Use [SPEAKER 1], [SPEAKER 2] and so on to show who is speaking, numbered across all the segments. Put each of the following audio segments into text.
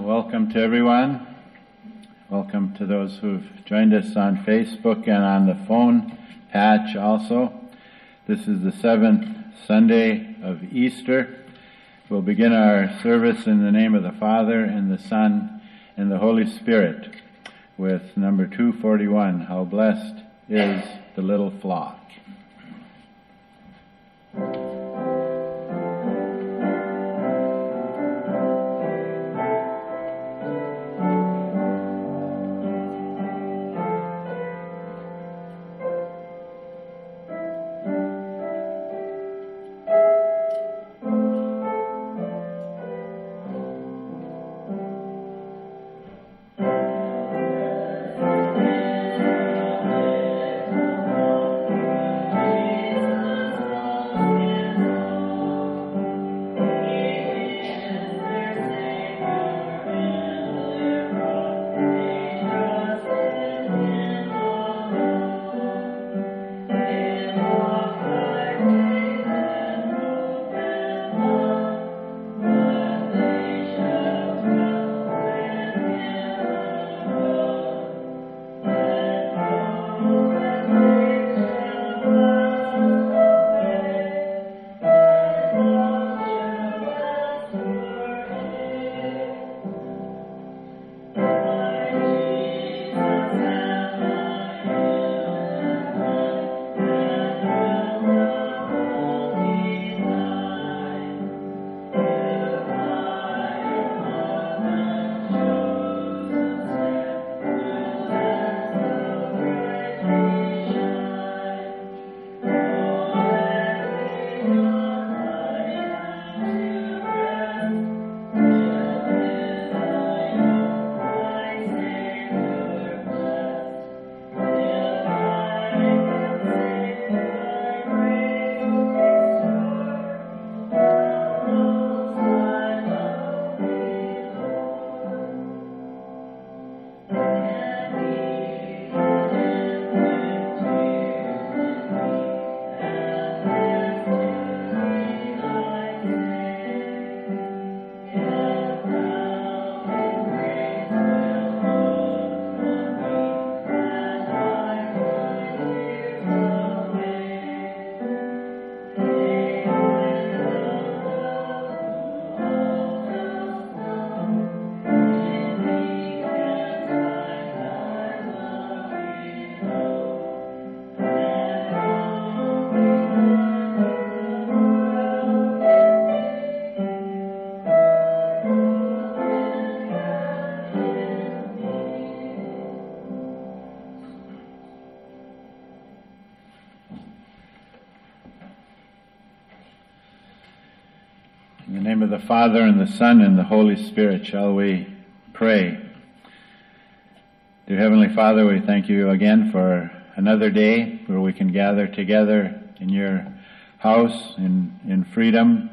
[SPEAKER 1] Welcome to everyone. Welcome to those who've joined us on Facebook and on the phone patch also. This is the 7th Sunday of Easter. We'll begin our service in the name of the Father and the Son and the Holy Spirit with number 241, How Blessed is the Little Flock. In the name of the Father, and the Son, and the Holy Spirit, shall we pray. Dear Heavenly Father, we thank you again for another day where we can gather together in your house in freedom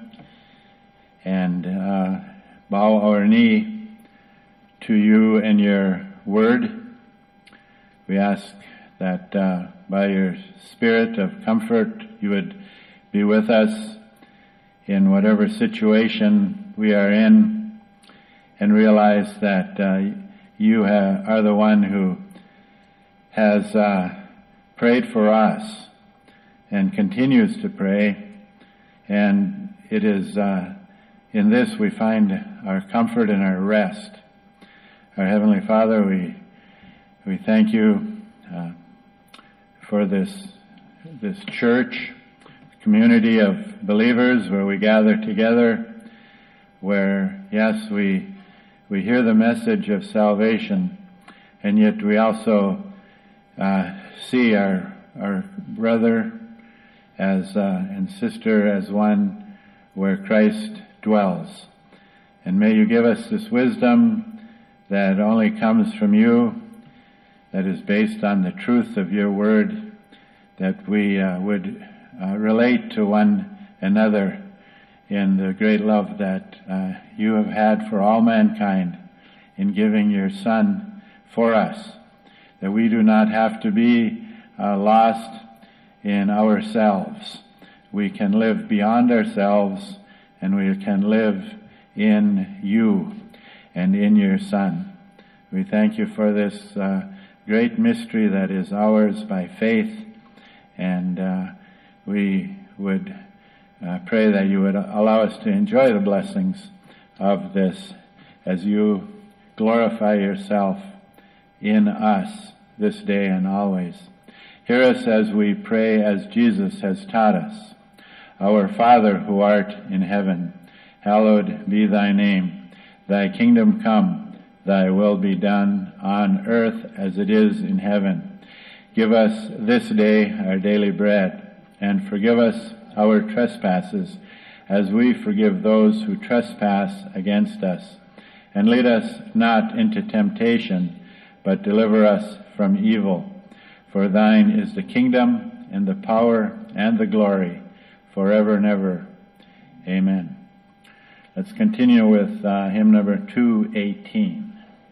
[SPEAKER 1] and bow our knee to you and your word. We ask that by your Spirit of comfort you would be with us in whatever situation we are in, and realize that you are the one who has prayed for us and continues to pray, and it is in this we find our comfort and our rest. Our Heavenly Father, we thank you for this church, community of believers where we gather together, where, yes, we hear the message of salvation, and yet we also see our brother as and sister as one where Christ dwells. And may you give us this wisdom that only comes from you, that is based on the truth of your word, that we would relate to one another in the great love that you have had for all mankind in giving your Son for us, that we do not have to be lost in ourselves. We can live beyond ourselves, and we can live in you. and in your Son. We thank you for this great mystery that is ours by faith, and we would pray that you would allow us to enjoy the blessings of this as you glorify yourself in us this day and always. Hear us as we pray as Jesus has taught us. Our Father who art in heaven, hallowed be thy name. Thy kingdom come, thy will be done on earth as it is in heaven. Give us this day our daily bread, and forgive us our trespasses as we forgive those who trespass against us. And lead us not into temptation, but deliver us from evil. For thine is the kingdom and the power and the glory forever and ever. Amen. Let's continue with hymn number 218.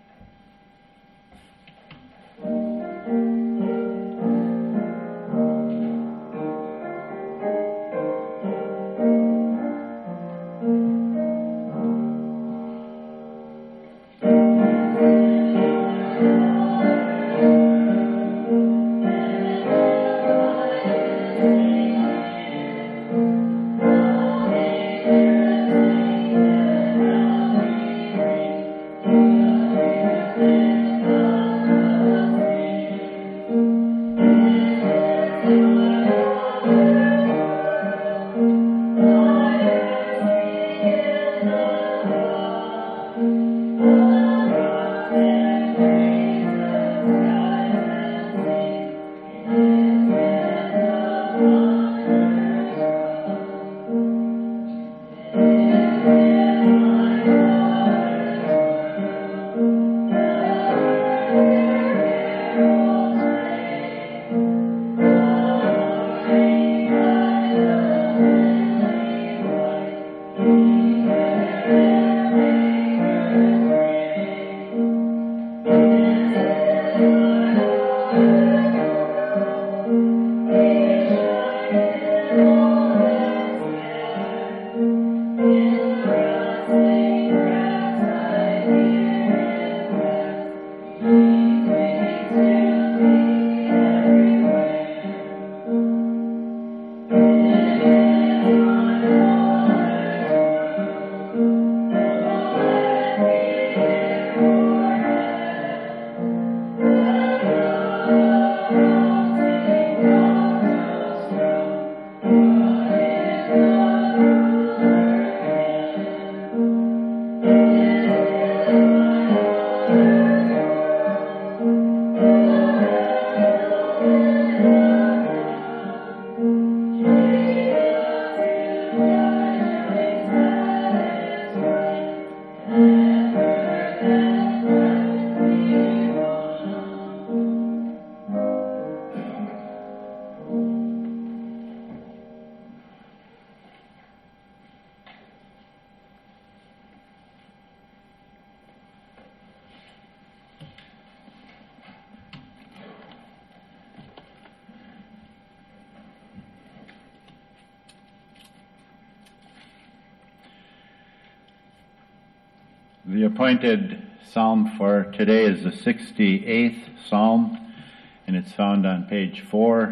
[SPEAKER 1] The appointed psalm for today is the 68th Psalm, and it's found on page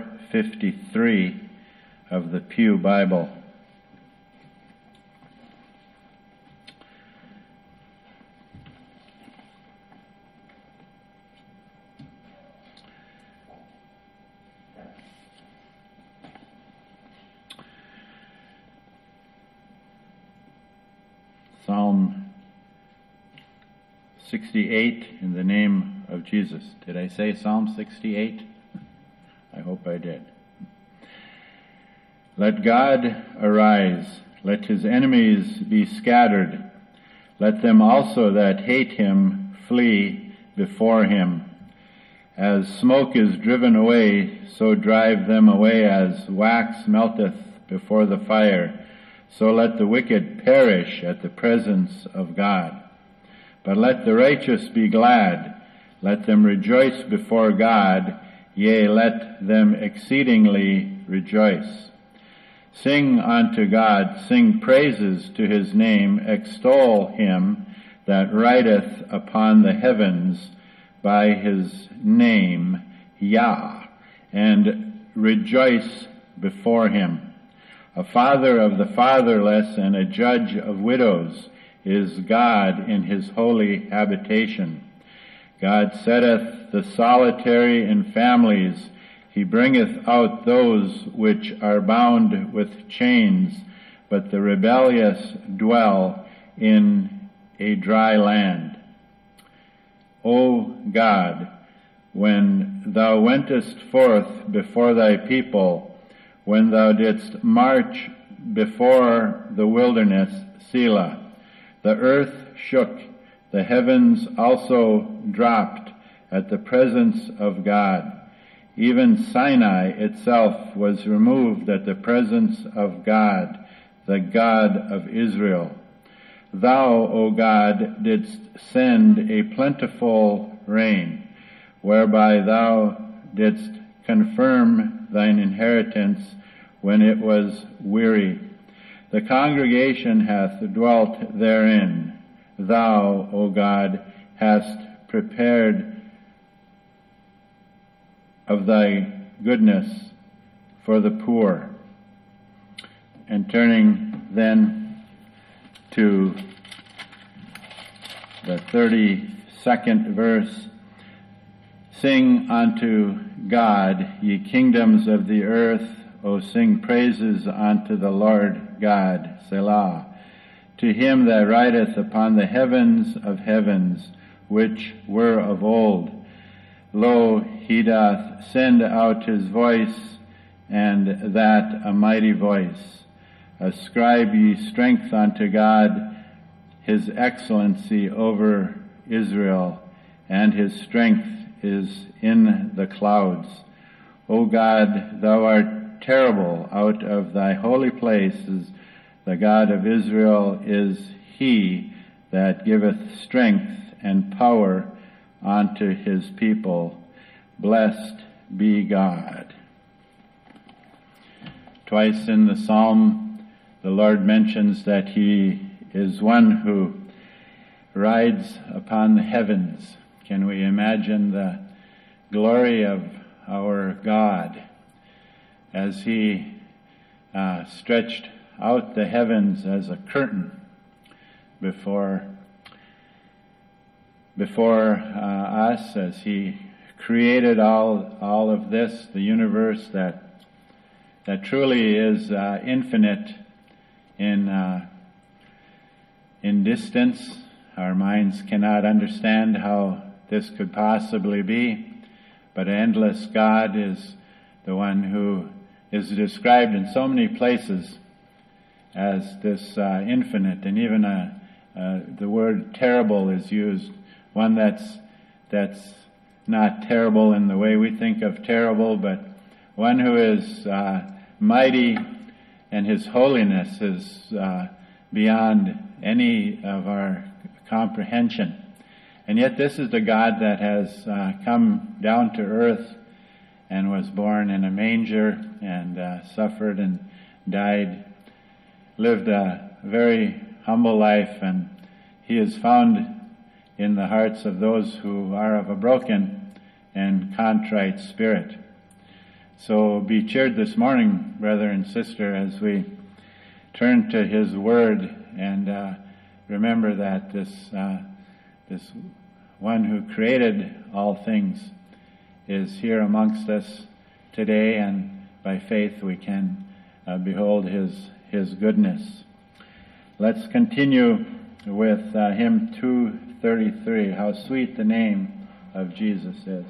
[SPEAKER 1] 453 of the Pew Bible. Psalm 68 in the name of Jesus. Did I say Psalm 68? I hope I did. Let God arise. Let his enemies be scattered. Let them also that hate him flee before him. As smoke is driven away, so drive them away as wax melteth before the fire. So let the wicked perish at the presence of God. But let the righteous be glad. Let them rejoice before God. Yea, let them exceedingly rejoice. Sing unto God, sing praises to his name, extol him, that rideth upon the heavens by his name, Yah, and rejoice before him. A father of the fatherless and a judge of widows is God in his holy habitation. God setteth the solitary in families. He bringeth out those which are bound with chains, but the rebellious dwell in a dry land. O God, when thou wentest forth before thy people, when thou didst march before the wilderness, Selah, the earth shook, the heavens also dropped at the presence of God. Even Sinai itself was removed at the presence of God, the God of Israel. Thou, O God, didst send a plentiful rain, whereby thou didst confirm thine inheritance when it was weary. The congregation hath dwelt therein. Thou, O God, hast prepared of thy goodness for the poor. And turning then to the 32nd verse, sing unto God, ye kingdoms of the earth, O sing praises unto the Lord God, Selah. To him that rideth upon the heavens of heavens, which were of old. Lo, he doth send out his voice, and that a mighty voice. Ascribe ye strength unto God, his excellency over Israel, and his strength is in the clouds. O God, thou art terrible out of thy holy places. The God of Israel is he that giveth strength and power unto his people. Blessed be God. Twice in the psalm, the Lord mentions that he is one who rides upon the heavens. Can we imagine the glory of our God as he stretched out the heavens as a curtain before us, as he created all of this, the universe that truly is infinite in distance. Our minds cannot understand how this could possibly be, but an endless God is the one who is described in so many places as this infinite, and even the word terrible is used, one that's not terrible in the way we think of terrible, but one who is mighty, and his holiness is beyond any of our comprehension. And yet this is the God that has come down to earth and was born in a manger and suffered and died, lived a very humble life, and he is found in the hearts of those who are of a broken and contrite spirit. So be cheered this morning, brother and sister, as we turn to his word and remember that this one who created all things is here amongst us today, and by faith we can behold his goodness. Let's continue with hymn 233, How Sweet the Name of Jesus Is.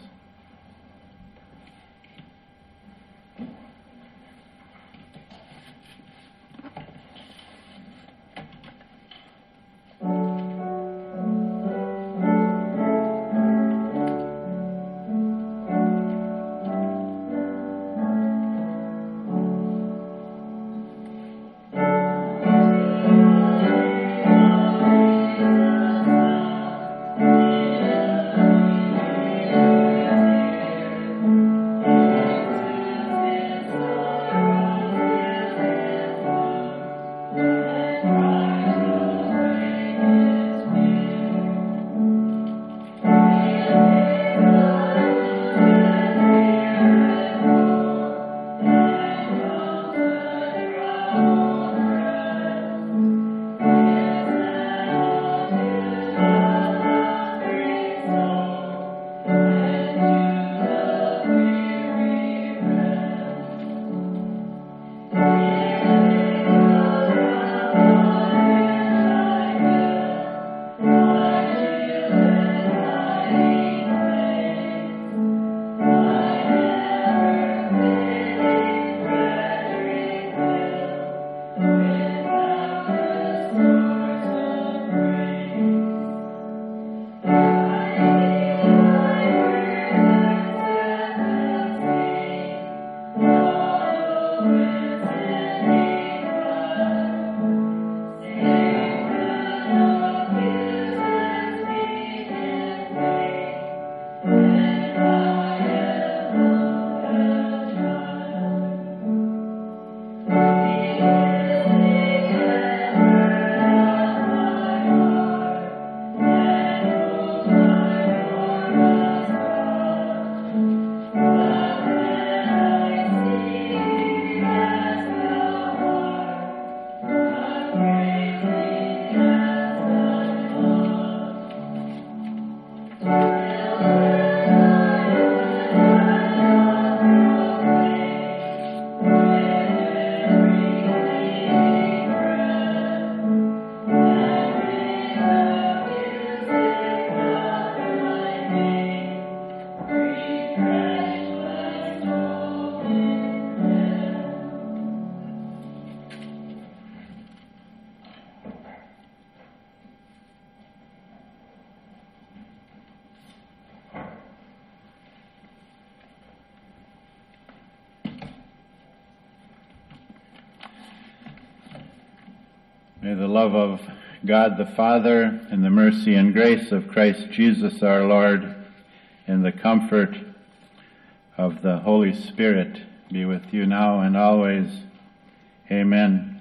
[SPEAKER 1] May the love of God the Father and the mercy and grace of Christ Jesus our Lord and the comfort of the Holy Spirit be with you now and always. Amen.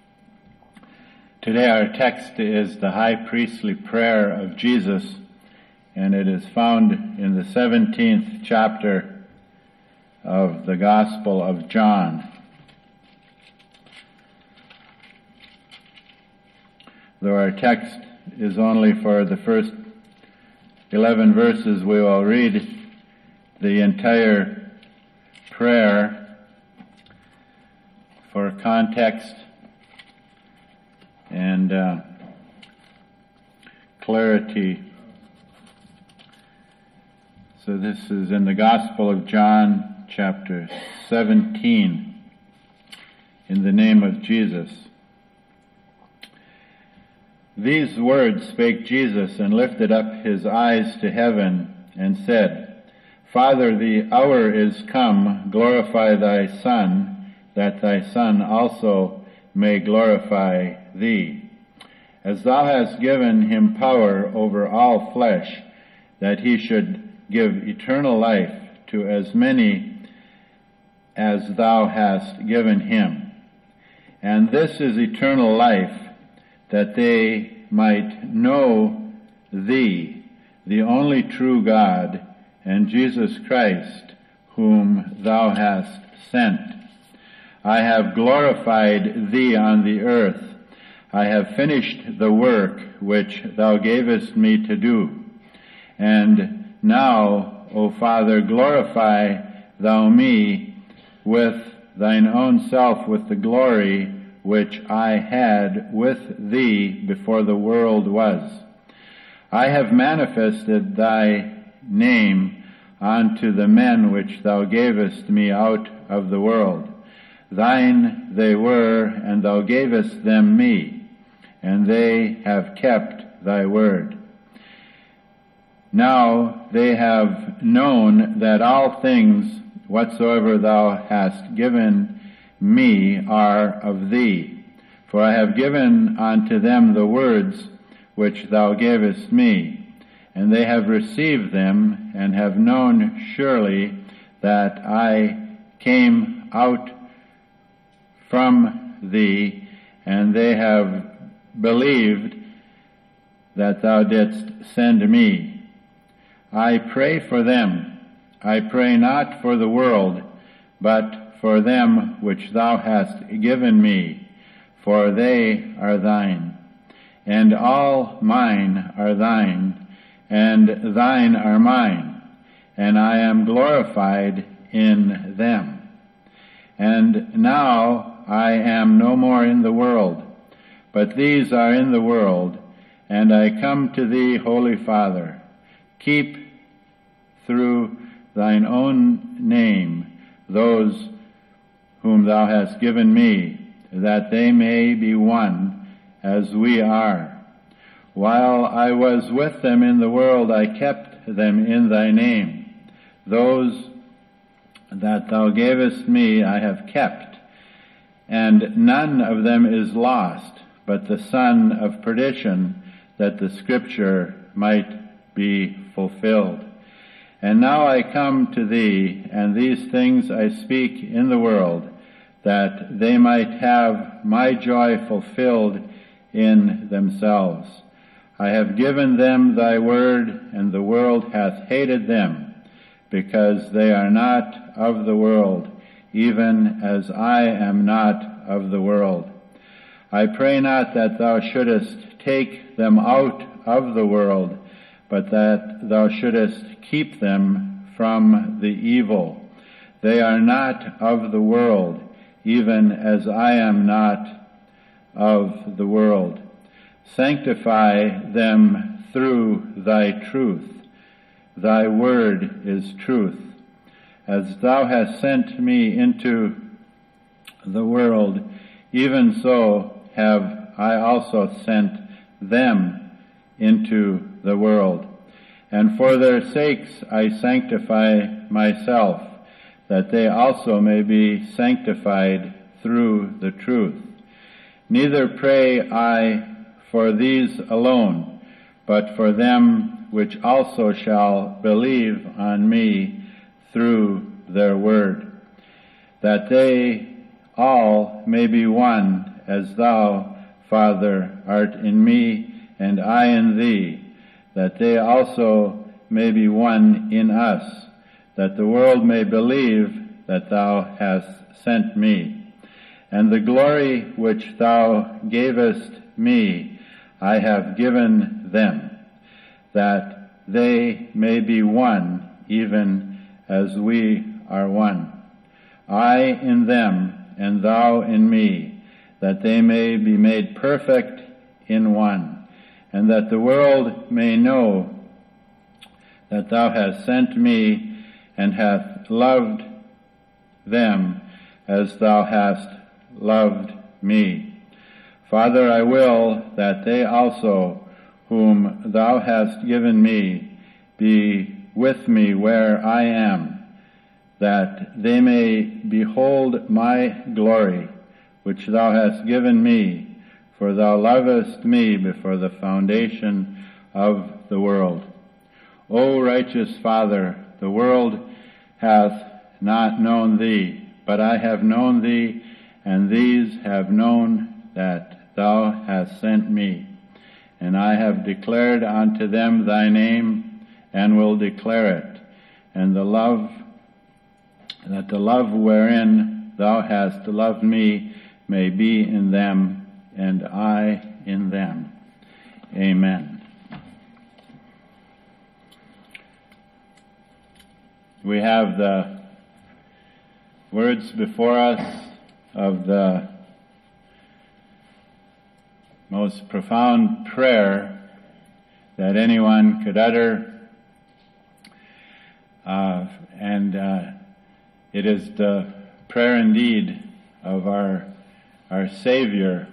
[SPEAKER 1] Today our text is the high priestly prayer of Jesus, and it is found in the 17th chapter of the Gospel of John. Though our text is only for the first 11 verses, we will read the entire prayer for context and clarity. So this is in the Gospel of John, chapter 17, in the name of Jesus. These words spake Jesus, and lifted up his eyes to heaven, and said, Father, the hour is come, glorify thy Son, that thy Son also may glorify thee. As thou hast given him power over all flesh, that he should give eternal life to as many as thou hast given him. And this is eternal life, that they might know thee, the only true God, and Jesus Christ, whom thou hast sent. I have glorified thee on the earth. I have finished the work which thou gavest me to do. And now, O Father, glorify thou me with thine own self, with the glory which I had with thee before the world was. I have manifested thy name unto the men which thou gavest me out of the world. Thine they were, and thou gavest them me, and they have kept thy word. Now they have known that all things whatsoever thou hast given me are of thee. For I have given unto them the words which thou gavest me, and they have received them, and have known surely that I came out from thee, and they have believed that thou didst send me. I pray for them. I pray not for the world, but for them which thou hast given me, for they are thine. And all mine are thine, and thine are mine, and I am glorified in them. And now I am no more in the world, but these are in the world, and I come to thee, Holy Father. Keep through thine own name those whom thou hast given me, that they may be one as we are. While I was with them in the world, I kept them in thy name. Those that thou gavest me I have kept, and none of them is lost, but the son of perdition, that the scripture might be fulfilled. And now I come to thee, and these things I speak in the world, that they might have my joy fulfilled in themselves. I have given them thy word, and the world hath hated them, because they are not of the world, even as I am not of the world. I pray not that thou shouldest take them out of the world, but that thou shouldest keep them from the evil. They are not of the world, even as I am not of the world. Sanctify them through thy truth. Thy word is truth. As thou hast sent me into the world, even so have I also sent them into the world. And for their sakes I sanctify myself, that they also may be sanctified through the truth. Neither pray I for these alone, but for them which also shall believe on me through their word, that they all may be one, as thou, Father, art in me, and I in thee, that they also may be one in us, that the world may believe that thou hast sent me. And the glory which thou gavest me, I have given them, that they may be one, even as we are one. I in them, and thou in me, that they may be made perfect in one, and that the world may know that thou hast sent me, and hast loved them as thou hast loved me. Father, I will that they also, whom thou hast given me, be with me where I am, that they may behold my glory, which thou hast given me, for thou lovest me before the foundation of the world. O righteous Father, the world hath not known thee, but I have known thee, and these have known that thou hast sent me. And I have declared unto them thy name, and will declare it, and the love wherein thou hast loved me may be in them, and I in them. Amen. We have the words before us of the most profound prayer that anyone could utter, and it is the prayer indeed of our Savior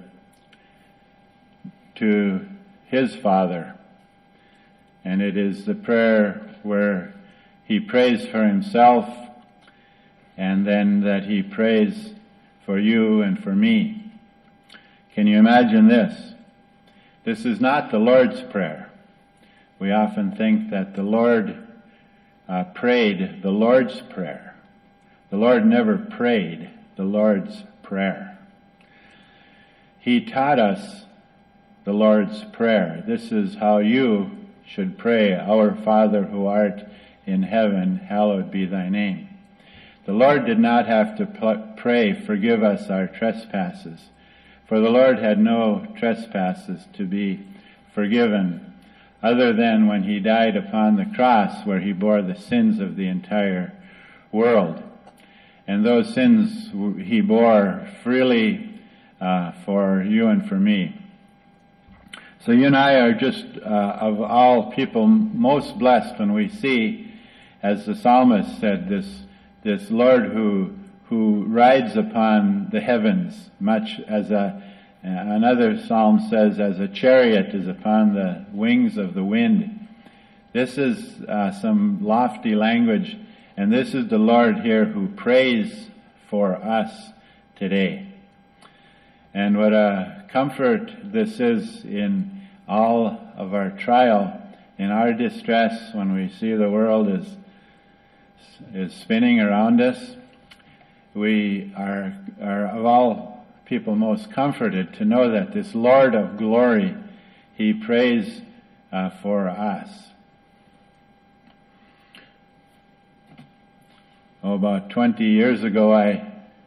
[SPEAKER 1] to His Father, and it is the prayer where He prays for Himself, and then that He prays for you and for me. Can you imagine this? This is not the Lord's Prayer. We often think that the Lord prayed the Lord's Prayer. The Lord never prayed the Lord's Prayer. He taught us the Lord's Prayer. This is how you should pray, Our Father who art in heaven, hallowed be thy name. The Lord did not have to pray, forgive us our trespasses, for the Lord had no trespasses to be forgiven, other than when He died upon the cross, where He bore the sins of the entire world. And those sins He bore freely for you and for me. So you and I are just, of all people, most blessed when we see, as the psalmist said, this Lord who rides upon the heavens, much as another psalm says, as a chariot is upon the wings of the wind. This is some lofty language, and this is the Lord here who prays for us today. And what a comfort this is in all of our trial, in our distress, when we see the world is spinning around us. We are of all people most comforted to know that this Lord of glory, He prays for us. About 20 years ago I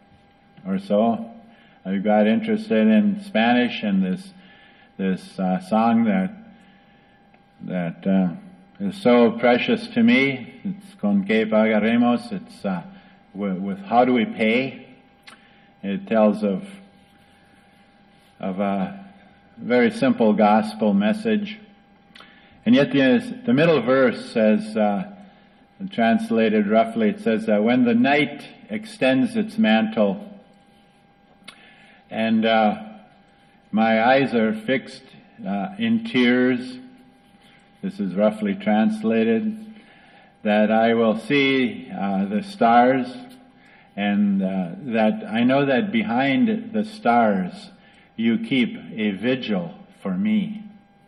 [SPEAKER 1] got interested in Spanish, and this song that is so precious to me. It's Con que pagaremos. It's with how do we pay. It tells of a very simple gospel message, and yet the middle verse says, translated roughly, it says that when the night extends its mantle, and my eyes are fixed in tears, this is roughly translated, that I will see the stars, and that I know that behind the stars you keep a vigil for me.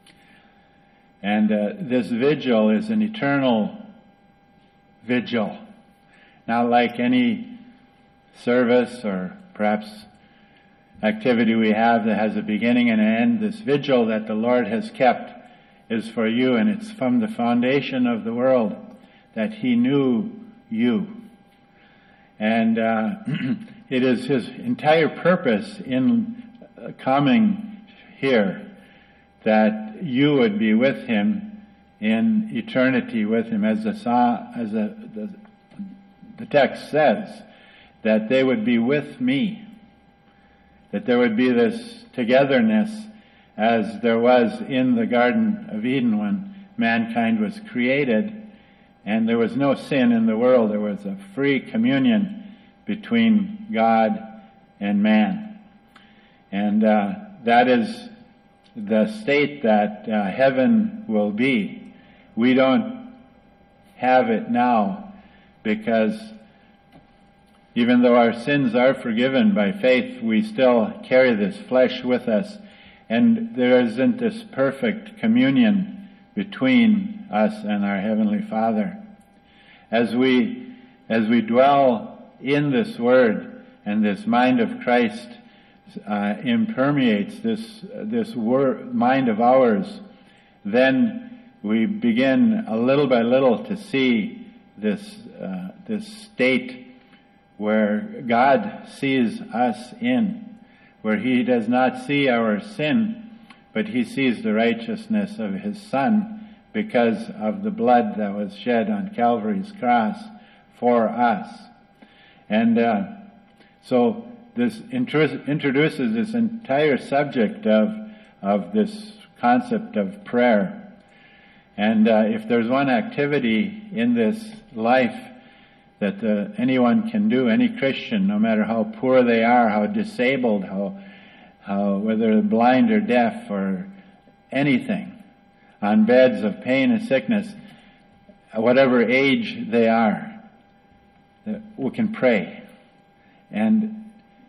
[SPEAKER 1] And this vigil is an eternal vigil. Not like any service or perhaps activity we have that has a beginning and an end. This vigil that the Lord has kept is for you, and it's from the foundation of the world that He knew you. And it is His entire purpose in coming here that you would be with Him in eternity with Him, as the text says, that they would be with me, that there would be this togetherness as there was in the Garden of Eden when mankind was created and there was no sin in the world. There was a free communion between God and man. And that is the state that heaven will be. We don't have it now because even though our sins are forgiven by faith, we still carry this flesh with us, and there isn't this perfect communion between us and our Heavenly Father. As we dwell in this Word and this mind of Christ impermeates this mind of ours, then we begin a little by little to see this state where God sees us in, where He does not see our sin, but He sees the righteousness of His Son because of the blood that was shed on Calvary's cross for us. And so this introduces this entire subject of this concept of prayer. And if there's one activity in this life that anyone can do, any Christian, no matter how poor they are, how disabled, how whether they're blind or deaf or anything, on beds of pain and sickness, whatever age they are, we can pray. And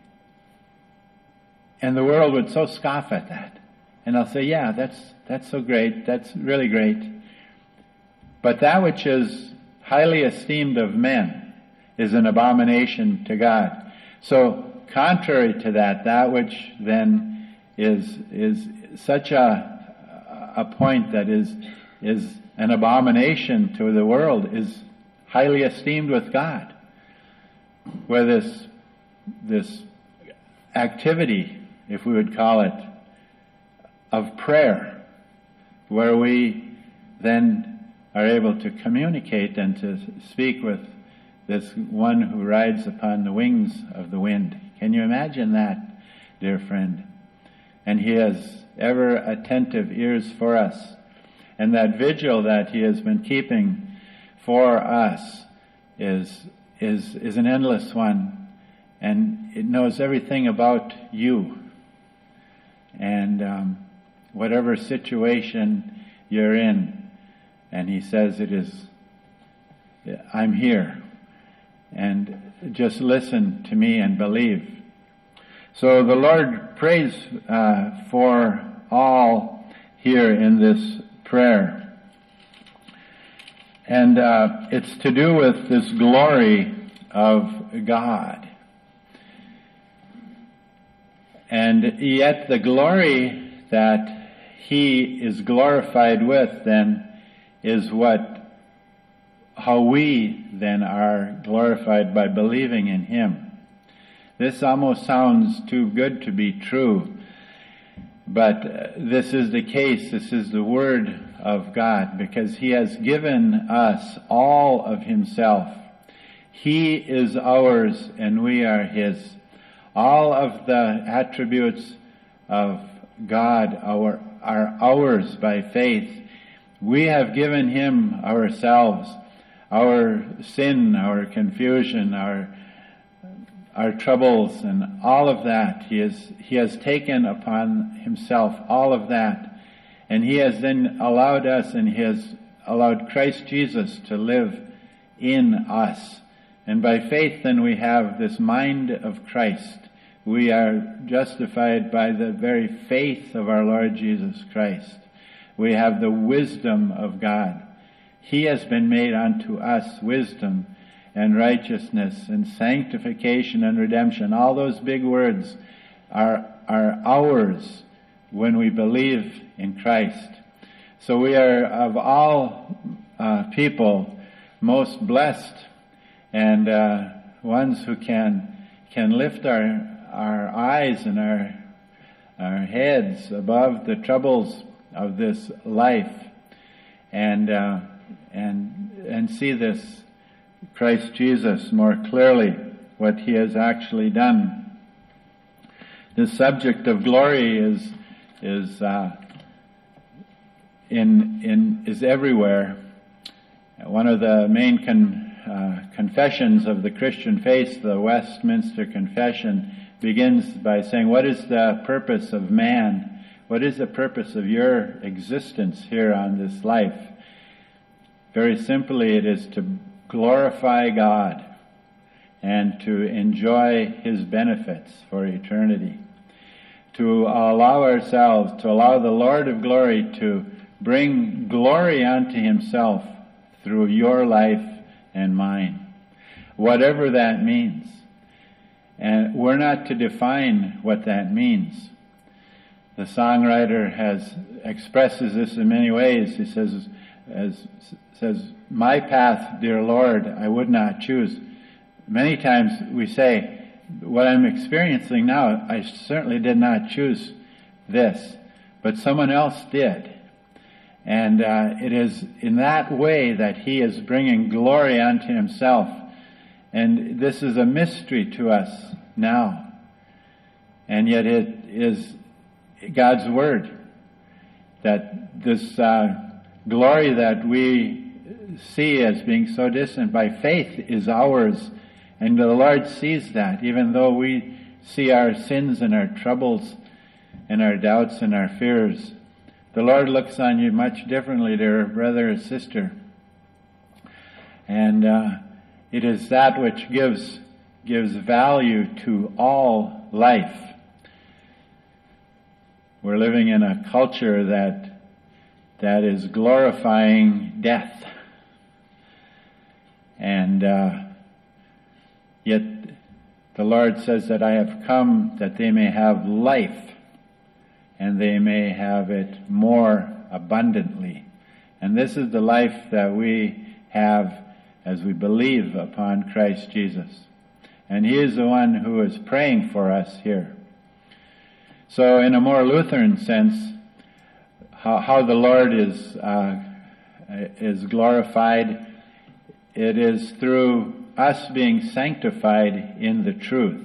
[SPEAKER 1] the world would so scoff at that. And they'll say, yeah, that's so great, that's really great. But that which is highly esteemed of men is an abomination to God. So, contrary to that which then is such a point that is an abomination to the world is highly esteemed with God. Where this activity, if we would call it, of prayer, where we then are able to communicate and to speak with this one who rides upon the wings of the wind. Can you imagine that, dear friend? And He has ever attentive ears for us. And that vigil that He has been keeping for us is an endless one. And it knows everything about you. And whatever situation you're in, and He says I'm here. And just listen to me and believe. So the Lord prays for all here in this prayer. And it's to do with this glory of God. And yet the glory that He is glorified with then is how we then are glorified by believing in Him. This almost sounds too good to be true, but this is the case. This is the Word of God, because He has given us all of Himself. He is ours and we are His. All of the attributes of God are ours by faith. We have given Him ourselves, our sin, our confusion, our troubles, and all of that. He has taken upon Himself all of that. And He has then allowed us, and He has allowed Christ Jesus to live in us. And by faith then we have this mind of Christ, We are justified by the very faith of our Lord Jesus Christ. We have the wisdom of God. He has been made unto us wisdom and righteousness and sanctification and redemption. All those big words are ours when we believe in Christ. So we are of all people most blessed and ones who can lift our eyes and our heads above the troubles of this life and see this Christ Jesus more clearly, what He has actually done. The subject of glory is everywhere. One of the main confessions of the Christian faith, the Westminster Confession, begins by saying, what is the purpose of man? What is the purpose of your existence here on this life? Very simply, it is to glorify God and to enjoy His benefits for eternity. To allow the Lord of glory to bring glory unto Himself through your life and mine, whatever that means. And we're not to define what that means. The songwriter expresses this in many ways. He says, my path, dear Lord, I would not choose. Many times we say, what I'm experiencing now, I certainly did not choose this, but someone else did. And it is in that way that He is bringing glory unto Himself. And this is a mystery to us now. And yet it is God's Word that this glory that we see as being so distant by faith is ours. And the Lord sees that, even though we see our sins and our troubles and our doubts and our fears. The Lord looks on you much differently, dear brother or sister. And it is that which gives value to all life. We're living in a culture that is glorifying death. And yet the Lord says that I have come that they may have life, and they may have it more abundantly. And this is the life that we have as we believe upon Christ Jesus. And He is the one who is praying for us here. So in a more Lutheran sense, how the Lord is glorified, it is through us being sanctified in the truth.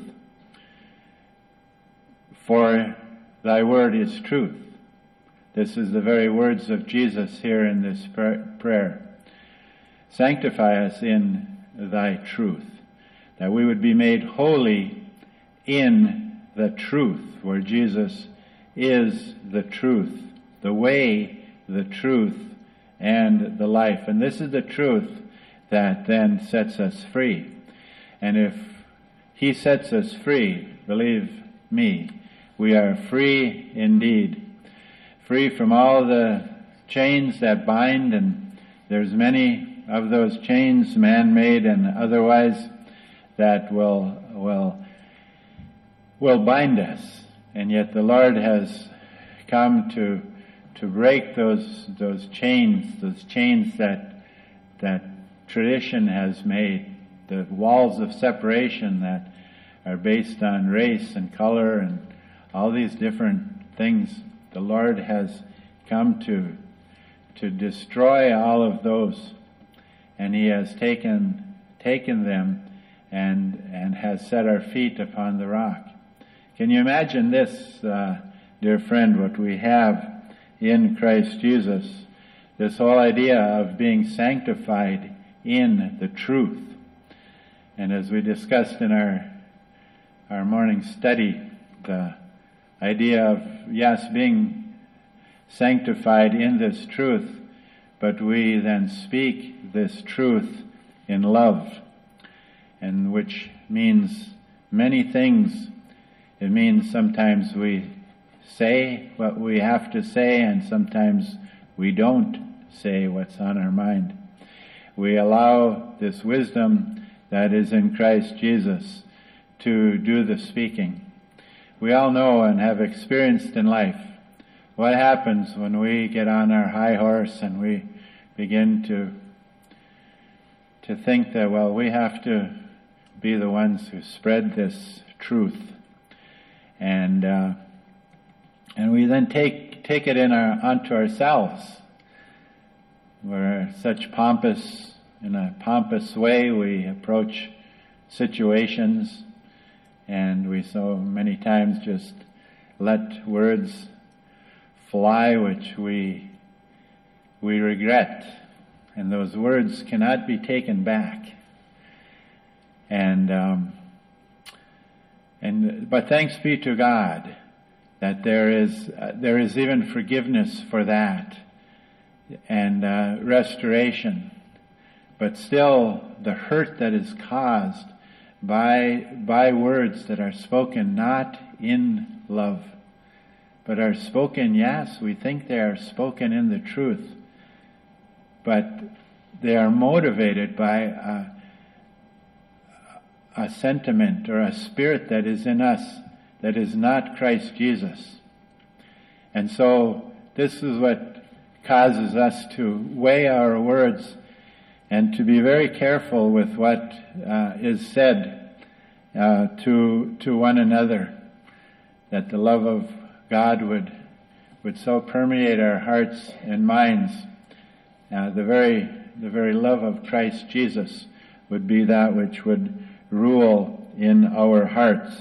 [SPEAKER 1] For Thy word is truth. This is the very words of Jesus here in this prayer. Sanctify us in Thy truth, that we would be made holy in the truth, where Jesus is the truth, the way, the truth, and the life. And this is the truth that then sets us free. And if He sets us free, believe me, we are free indeed. Free from all the chains that bind, and there's many of those chains, man-made and otherwise, that will bind us. And yet the Lord has come to break those chains that tradition has made, the walls of separation that are based on race and color and all these different things. The Lord has come to destroy all of those, and He has taken them and has set our feet upon the rock. Can you imagine this, dear friend, what we have in Christ Jesus, this whole idea of being sanctified in the truth. And as we discussed in our morning study, the idea of, yes, being sanctified in this truth, but we then speak this truth in love, and which means many things It means sometimes we say what we have to say, and sometimes we don't say what's on our mind. We allow this wisdom that is in Christ Jesus to do the speaking. We all know and have experienced in life what happens when we get on our high horse and we begin to think that, well, we have to be the ones who spread this truth. And we then take it onto ourselves. We're in a pompous way we approach situations, and we so many times just let words fly which we regret, and those words cannot be taken back. But thanks be to God that there is even forgiveness for that and restoration. But still, the hurt that is caused by words that are spoken not in love, but are spoken, yes, we think they are spoken in the truth, but they are motivated by a sentiment or a spirit that is in us that is not Christ Jesus. And so this is what causes us to weigh our words and to be very careful with what is said to one another, that the love of God would so permeate our hearts and minds. The very love of Christ Jesus would be that which would rule in our hearts.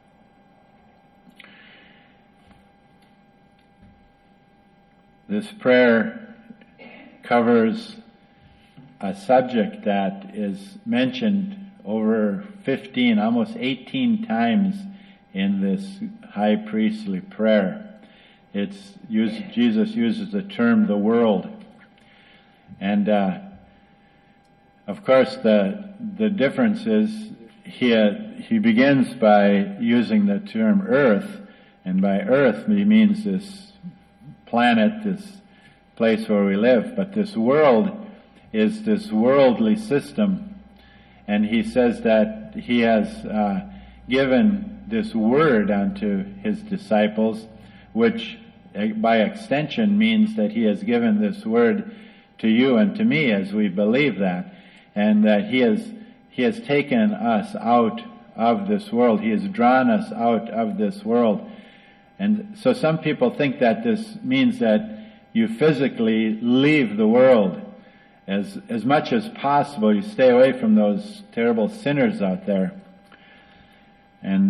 [SPEAKER 1] This prayer covers a subject that is mentioned over 15, almost 18 times in this high priestly prayer. Jesus uses the term the world. And of course the difference is he begins by using the term earth, and by earth he means this planet, this place where we live. But this world is this worldly system, and he says that he has given this word unto his disciples, which by extension means that he has given this word to you and to me as we believe that, and that he has taken us out of this world. He has drawn us out of this world. And so some people think that this means that you physically leave the world. As much as possible, you stay away from those terrible sinners out there. And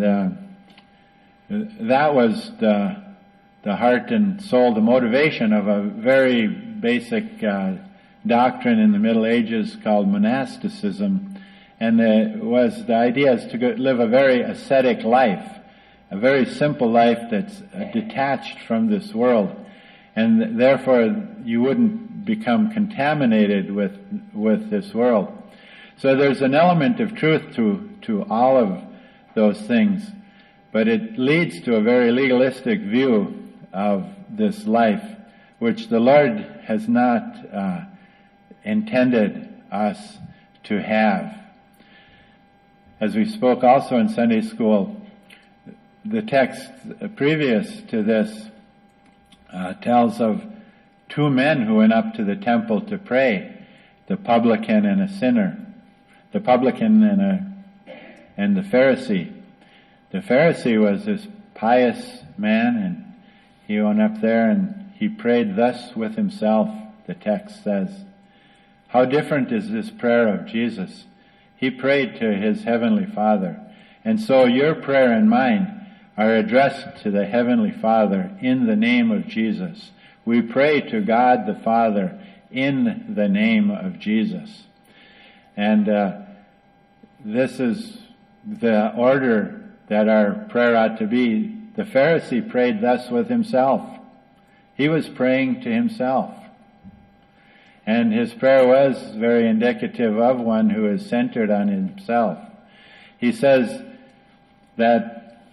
[SPEAKER 1] that was the heart and soul, the motivation of a very basic doctrine in the Middle Ages called monasticism. And the idea is to live a very ascetic life, a very simple life that's detached from this world. And therefore you wouldn't become contaminated with this world. So there's an element of truth to all of those things, but it leads to a very legalistic view of this life, which the Lord has not intended us to have. As we spoke also in Sunday school, the text previous to this tells of two men who went up to the temple to pray, the publican and a sinner, the publican and the Pharisee. The Pharisee was this pious man, and he went up there and he prayed thus with himself, the text says. How different is this prayer of Jesus? He prayed to his heavenly Father. And so your prayer and mine are addressed to the heavenly Father in the name of Jesus. We pray to God the Father in the name of Jesus. And this is the order that our prayer ought to be. The Pharisee prayed thus with himself. He was praying to himself. And his prayer was very indicative of one who is centered on himself. He says that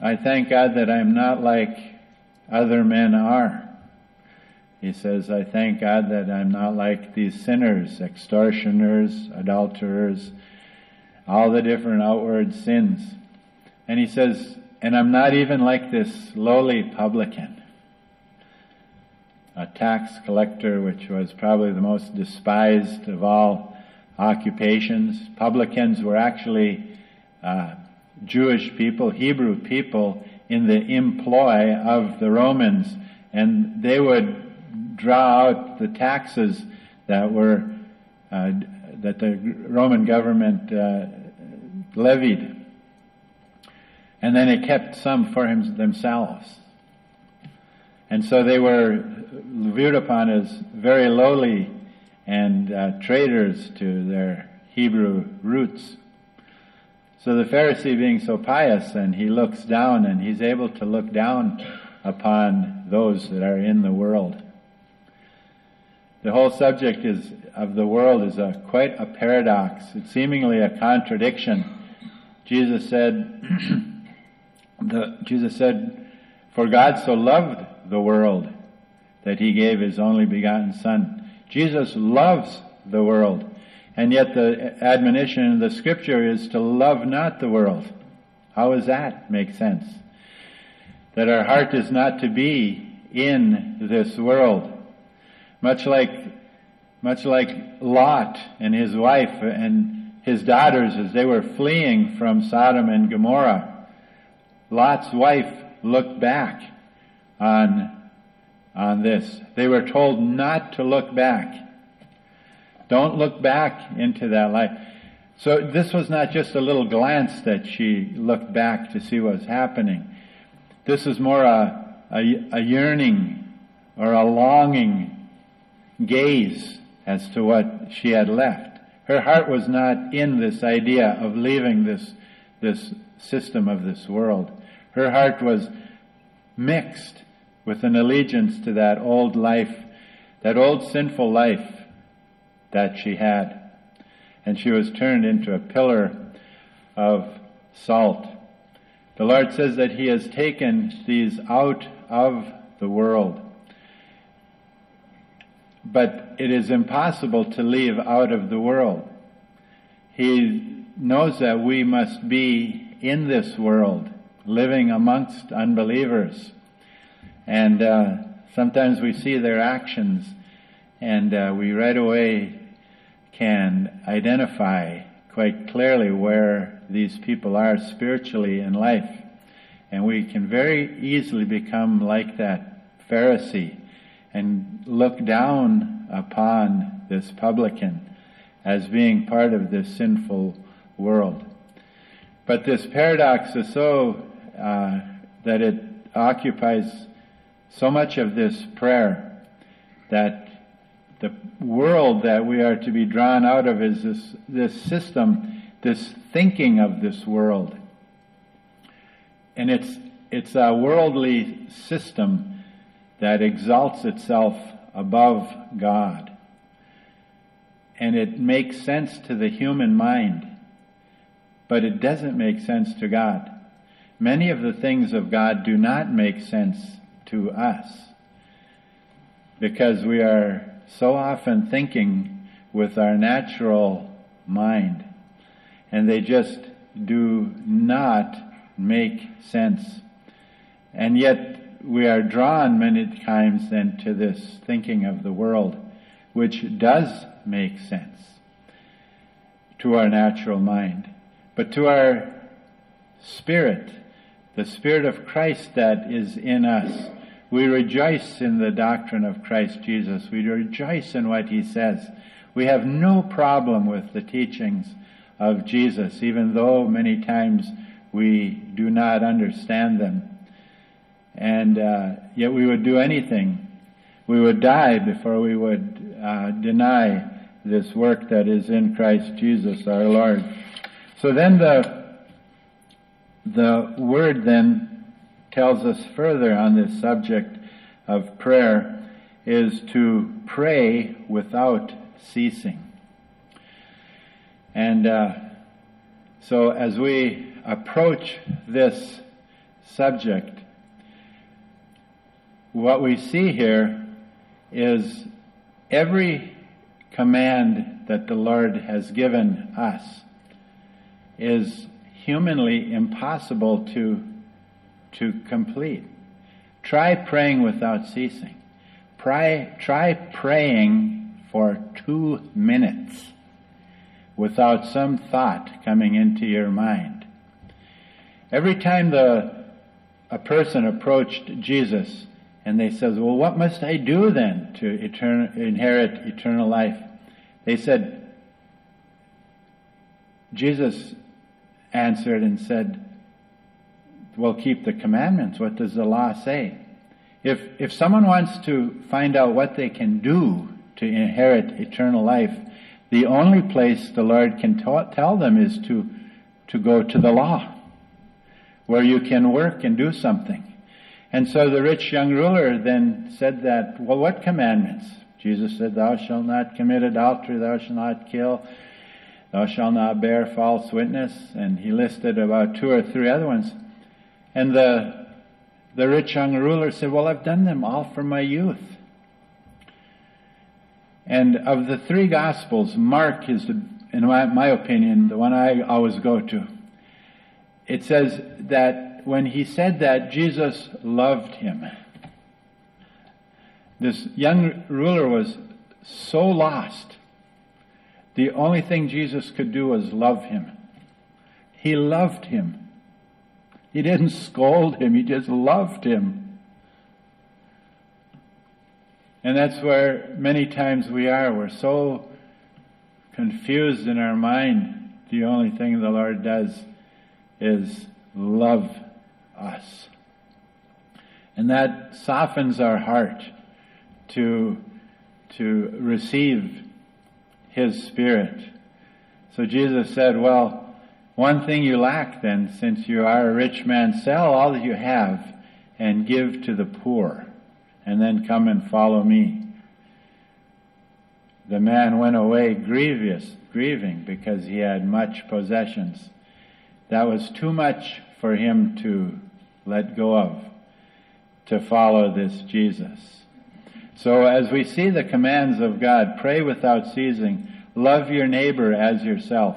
[SPEAKER 1] I thank God that I'm not like other men are. He says, I thank God that I'm not like these sinners, extortioners, adulterers, all the different outward sins. And he says, and I'm not even like this lowly publican, a tax collector, which was probably the most despised of all occupations. Publicans were actually Jewish people, Hebrew people, in the employ of the Romans, and they would draw out the taxes that were that the Roman government levied, and then it kept some for themselves. And so they were viewed upon as very lowly and traitors to their Hebrew roots. So the Pharisee, being so pious, and he looks down, and he's able to look down upon those that are in the world. The whole subject of the world is quite a paradox. It's seemingly a contradiction. Jesus said, "For God so loved the world that he gave his only begotten Son." Jesus loves the world. And yet the admonition in the Scripture is to love not the world. How does that make sense? That our heart is not to be in this world. Much like Lot and his wife and his daughters as they were fleeing from Sodom and Gomorrah. Lot's wife looked back on this. They were told not to look back. Don't look back into that life. So this was not just a little glance that she looked back to see what was happening. This is more a yearning or a longing gaze as to what she had left. Her heart was not in this idea of leaving this system of this world. Her heart was mixed with an allegiance to that old life, that old sinful life that she had. And she was turned into a pillar of salt. The Lord says that he has taken these out of the world. But it is impossible to leave out of the world. He knows that we must be in this world, living amongst unbelievers. And sometimes we see their actions, and we right away can identify quite clearly where these people are spiritually in life. And we can very easily become like that Pharisee and look down upon this publican as being part of this sinful world. But this paradox is so that it occupies so much of this prayer that the world that we are to be drawn out of is this system, this thinking of this world. And it's a worldly system that exalts itself above God. And it makes sense to the human mind, but it doesn't make sense to God. Many of the things of God do not make sense to us because we are so often thinking with our natural mind, and they just do not make sense. And yet we are drawn many times then to this thinking of the world, which does make sense to our natural mind. But to our spirit, the Spirit of Christ that is in us, we rejoice in the doctrine of Christ Jesus. We rejoice in what he says. We have no problem with the teachings of Jesus, even though many times we do not understand them. And yet we would do anything. We would die before we would deny this work that is in Christ Jesus our Lord. So then the Word then tells us further on this subject of prayer is to pray without ceasing. And so as we approach this subject. What we see here is every command that the Lord has given us is humanly impossible to complete. Try praying without ceasing. Try praying for 2 minutes without some thought coming into your mind. Every time a person approached Jesus and they said, well, what must I do then to inherit eternal life? They said, Jesus answered and said, well, keep the commandments. What does the law say? If someone wants to find out what they can do to inherit eternal life, the only place the Lord can tell them is to go to the law, where you can work and do something. And so the rich young ruler then said that, well, what commandments? Jesus said, thou shalt not commit adultery, thou shalt not kill, thou shalt not bear false witness, and he listed about 2 or 3 other ones. And the rich young ruler said, well, I've done them all from my youth. And of the 3 Gospels, Mark is, in my opinion, the one I always go to. It says that when he said that, Jesus loved him. This young ruler was so lost. The only thing Jesus could do was love him. He loved him. He didn't scold him, he just loved him. And that's where many times we are. We're so confused in our mind. The only thing the Lord does is love us. And that softens our heart to receive His Spirit. So Jesus said, well, one thing you lack then, since you are a rich man, sell all that you have and give to the poor, and then come and follow me. The man went away grieving because he had much possessions. That was too much for him to let go of, to follow this Jesus. So as we see the commands of God, pray without ceasing, love your neighbor as yourself,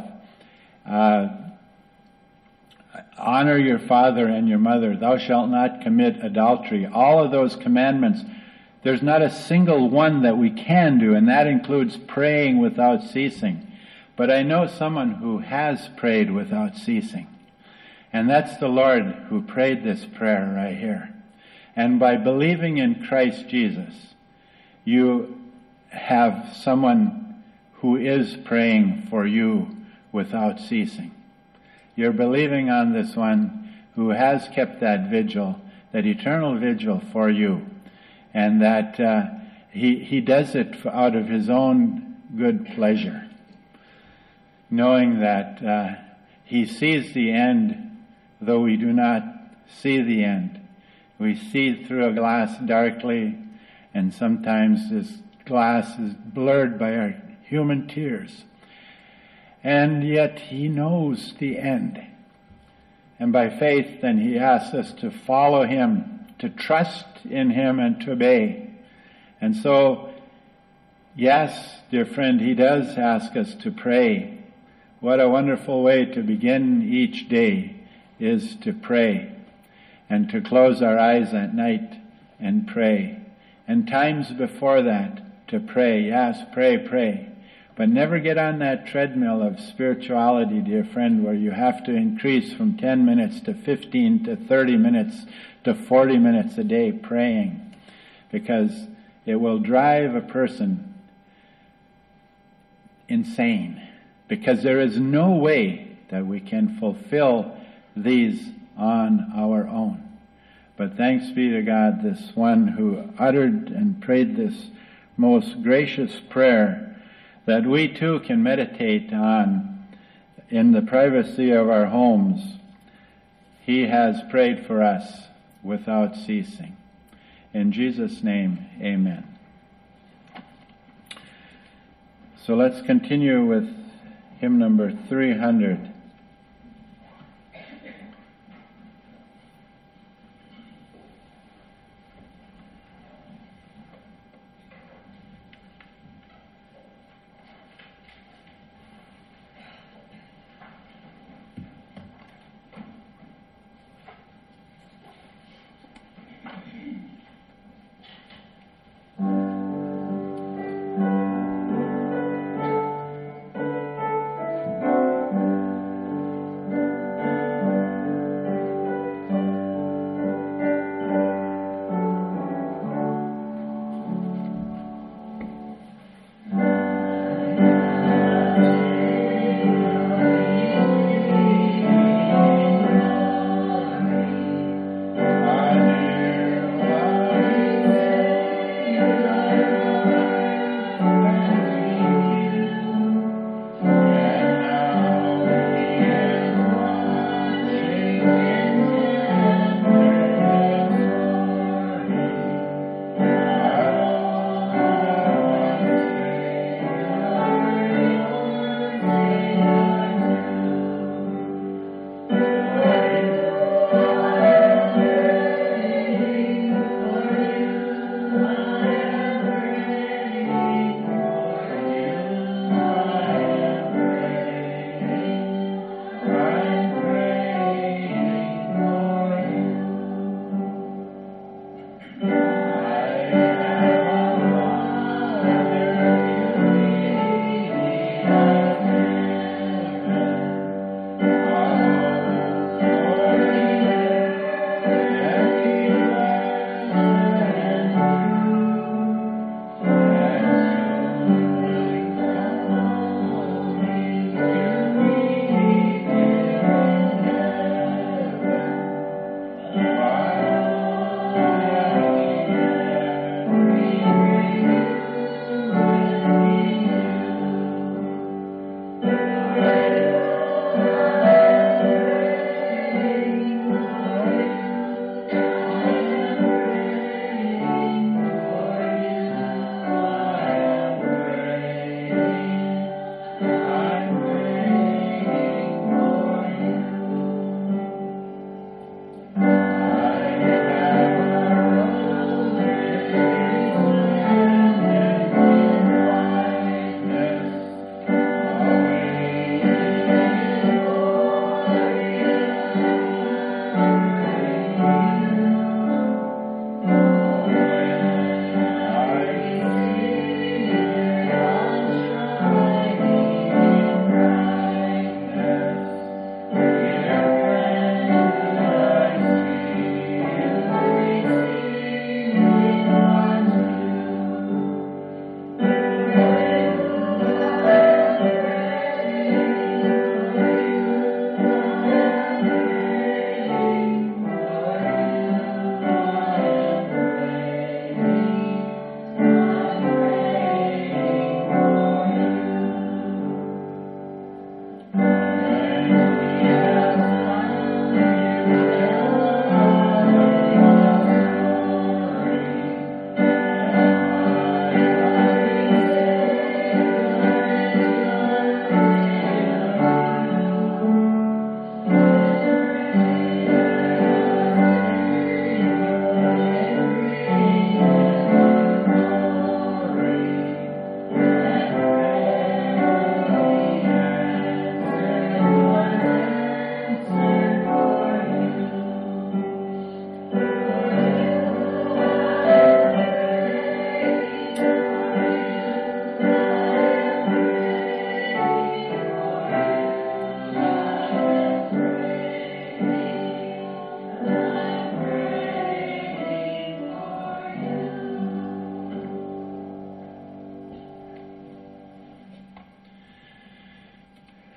[SPEAKER 1] honor your father and your mother, thou shalt not commit adultery. All of those commandments, there's not a single one that we can do, and that includes praying without ceasing. But I know someone who has prayed without ceasing. And that's the Lord who prayed this prayer right here. And by believing in Christ Jesus, you have someone who is praying for you without ceasing. You're believing on this one who has kept that vigil, that eternal vigil for you, and that he does it out of his own good pleasure, knowing that he sees the end, though we do not see the end. We see through a glass darkly, and sometimes this glass is blurred by our human tears. And yet he knows the end. And by faith, then he asks us to follow him, to trust in him, and to obey. And so, yes, dear friend, he does ask us to pray. What a wonderful way to begin each day is to pray, and to close our eyes at night and pray. And times before that, to pray. Yes, pray. But never get on that treadmill of spirituality, dear friend, where you have to increase from 10 minutes to 15 to 30 minutes to 40 minutes a day praying. Because it will drive a person insane. Because there is no way that we can fulfill these on our own. But thanks be to God, this one who uttered and prayed this most gracious prayer that we too can meditate on in the privacy of our homes. He has prayed for us without ceasing. In Jesus' name, amen. So let's continue with hymn number 300.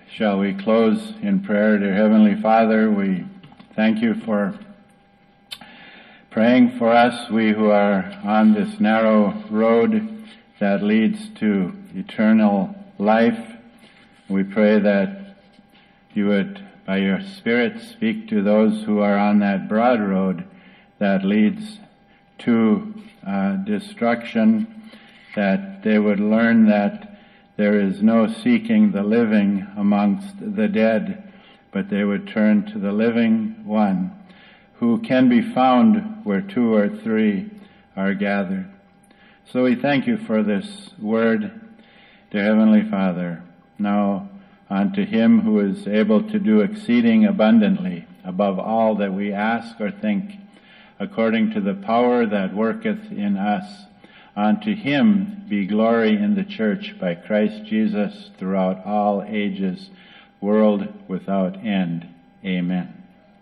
[SPEAKER 1] Shall we close in prayer? Dear Heavenly Father, we thank you for praying for us, we who are on this narrow road that leads to eternal life. We pray that you would, by your Spirit, speak to those who are on that broad road that leads to destruction, that they would learn that there is no seeking the living amongst the dead, but they would turn to the living one who can be found where two or three are gathered. So we thank you for this word, dear Heavenly Father. Now unto him who is able to do exceeding abundantly above all that we ask or think, according to the power that worketh in us. Unto him be glory in the church by Christ Jesus throughout all ages, world without end. Amen.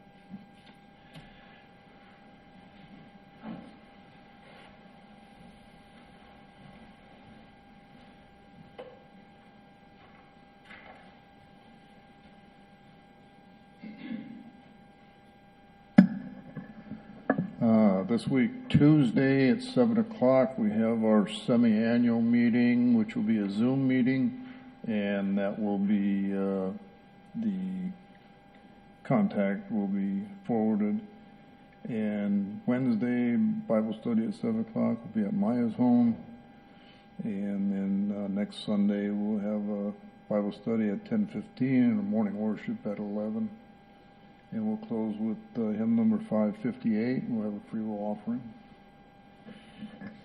[SPEAKER 2] This week, Tuesday at 7 o'clock, we have our semi-annual meeting, which will be a Zoom meeting, and that will be, the contact will be forwarded. And Wednesday, Bible study at 7 o'clock will be at Maya's home. And then next Sunday, we'll have a Bible study at 10:15 and a morning worship at 11. And we'll close with hymn number 558. We'll have a free will offering.